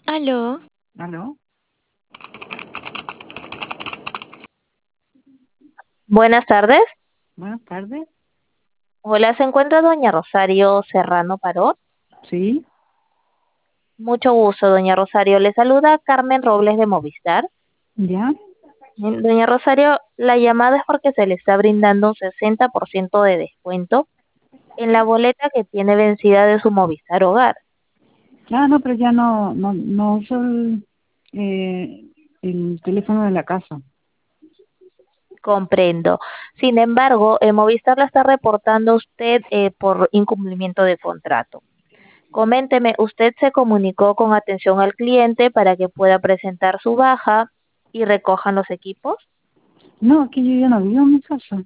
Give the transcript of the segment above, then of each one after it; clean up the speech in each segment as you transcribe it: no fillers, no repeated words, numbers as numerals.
Aló, ¿Aló? Buenas tardes. Buenas tardes. Hola, ¿se encuentra doña Rosario Serrano Parot? Sí, Mucho gusto, doña Rosario. Le saluda Carmen Robles de Movistar. ya. Doña Rosario, la llamada es porque se le está brindando un 60% de descuento en la boleta que tiene vencida de su Movistar Hogar. Ah, no, pero ya no uso el teléfono de la casa. Comprendo. Sin embargo, Movistar la está reportando a usted por incumplimiento de contrato. Coménteme, ¿usted se comunicó con atención al cliente para que pueda presentar su baja y recojan los equipos? No, aquí yo ya no vivo en mi casa.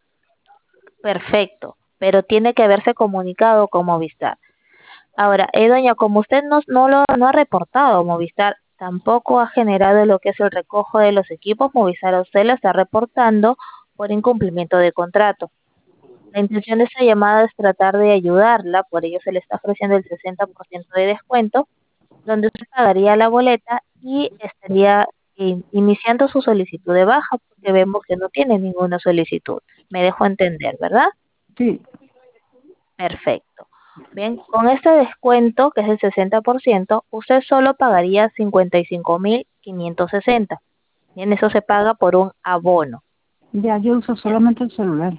Perfecto, pero tiene que haberse comunicado con Movistar. Ahora, doña, como usted no ha reportado a Movistar, tampoco ha generado lo que es el recojo de los equipos, Movistar a usted la está reportando por incumplimiento de contrato. La intención de esta llamada es tratar de ayudarla, por ello se le está ofreciendo el 60% de descuento donde usted pagaría la boleta y estaría iniciando su solicitud de baja, porque vemos que no tiene ninguna solicitud. Me dejo entender, ¿verdad? Sí, Perfecto. Bien, con este descuento, que es el 60%, usted solo pagaría 55.560. Bien, eso se paga por un abono. ya yo uso Bien, solamente el celular.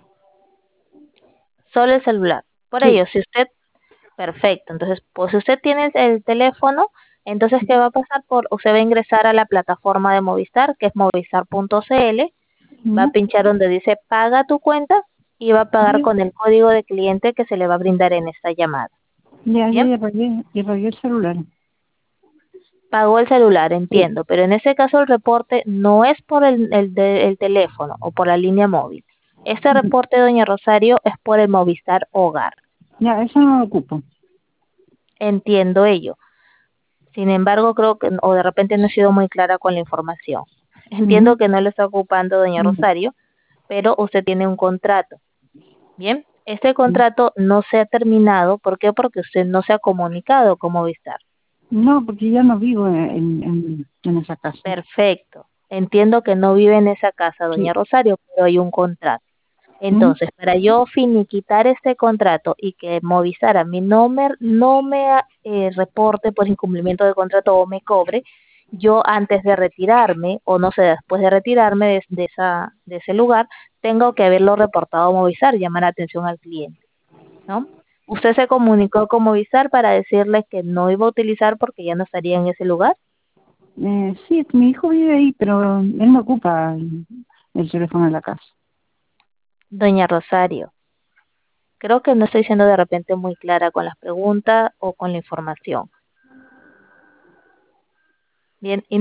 solo el celular. Por Sí. ello, si usted perfecto. Entonces, pues si usted tiene el teléfono, entonces, ¿qué va a pasar? Usted va a ingresar a la plataforma de Movistar, que es movistar.cl, va a ¿Mm? pinchar donde dice paga tu cuenta y va a pagar Ya, con el código de cliente que se le va a brindar en esta llamada. yo Bien, ya pagué el celular. pagó el celular, Sí. entiendo, pero en ese caso el reporte no es por el teléfono o por la línea móvil. Este Mm, reporte, doña Rosario, es por el Movistar Hogar. ya, eso no lo ocupo. Entiendo ello. Sin embargo, creo que, o de repente no he sido muy clara con la información. Entiendo Ujú. que no lo está ocupando doña Mm, Rosario, pero usted tiene un contrato. Bien, este mm. contrato no se ha terminado. ¿Por qué? Porque usted no se ha comunicado con Movistar. No, porque ya no vivo en esa casa. Perfecto. Entiendo que no vive en esa casa, doña Sí. Rosario, pero hay un contrato. ¿Mm? Entonces, para yo finiquitar este contrato y que Movistar a mí no me reporte por incumplimiento de contrato o me cobre, yo antes de retirarme, o no sé, después de retirarme de ese lugar, tengo que haberlo reportado a Movistar, llamar la atención al cliente, ¿no? ¿Usted se comunicó con Movistar para decirles que no iba a utilizar porque ya no estaría en ese lugar? Sí, mi hijo vive ahí, pero él no ocupa el teléfono de la casa. Doña Rosario, creo que no estoy siendo de repente muy clara con las preguntas o con la información. Bien,